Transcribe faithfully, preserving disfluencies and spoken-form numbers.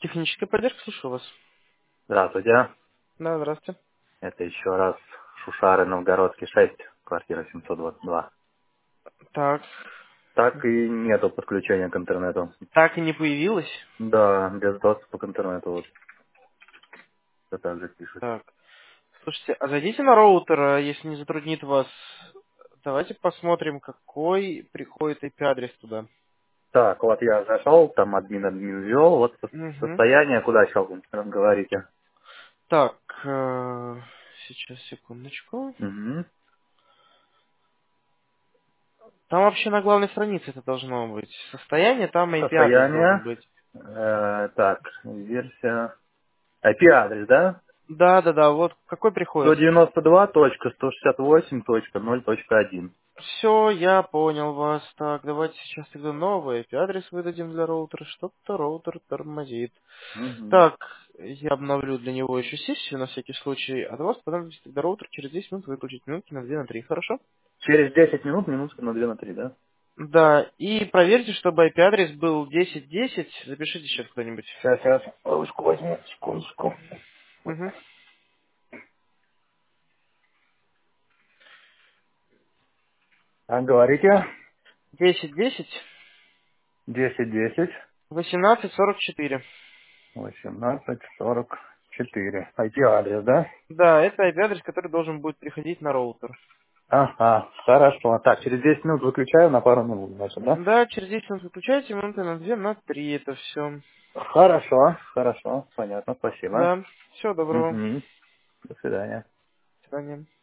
Техническая поддержка, слушаю вас. Здравствуйте. Да, здравствуйте. Это еще раз Шушары, Новгородский, шесть, квартира семьсот двадцать два. Так, Так и нету подключения к интернету. так и не появилась? Да, без доступа к интернету, вот все так же пишет. Так, слушайте, а зайдите на роутер, а если не затруднит вас. Давайте посмотрим, какой приходит ай пи-адрес туда. Так, вот я зашел, там админ админ ввел, вот со- Угу. состояние, куда сейчас вы говорите. Так, э, сейчас, секундочку. Угу. Там вообще на главной странице это должно быть. Состояние, там ай пи-адрес должен Состояние, быть. э, так, версия, ай пи-адрес, да? Да, да, да, вот какой сто приходит. девяносто два точка сто шестьдесят восемь точка ноль точка один. Все, я понял вас. Так, давайте сейчас тогда новый ай пи-адрес выдадим для роутера. Что-то роутер тормозит. Угу. Так, я обновлю для него еще сессию на всякий случай. От вас понадобится тогда роутер через десять минут выключить. Минутки на две на три, хорошо? Через десять минут, минутка на две на три, да? Да, и проверьте, чтобы ай пи-адрес был десять десять. Запишите сейчас кто-нибудь. Сейчас, сейчас. Ручку возьму, секундочку. Угу. А, говорите? десять десять Десять десять восемнадцать сорок четыре. восемнадцать сорок четыре. ай пи-адрес, да? Да, это ай пи-адрес, который должен будет приходить на роутер. Ага, хорошо. Так, через десять минут выключаю на пару минут, значит, да? Да, через десять минут выключайте, минуты на две на три это все. Хорошо, хорошо, понятно, спасибо. Да, всего доброго. Угу. До свидания. До свидания.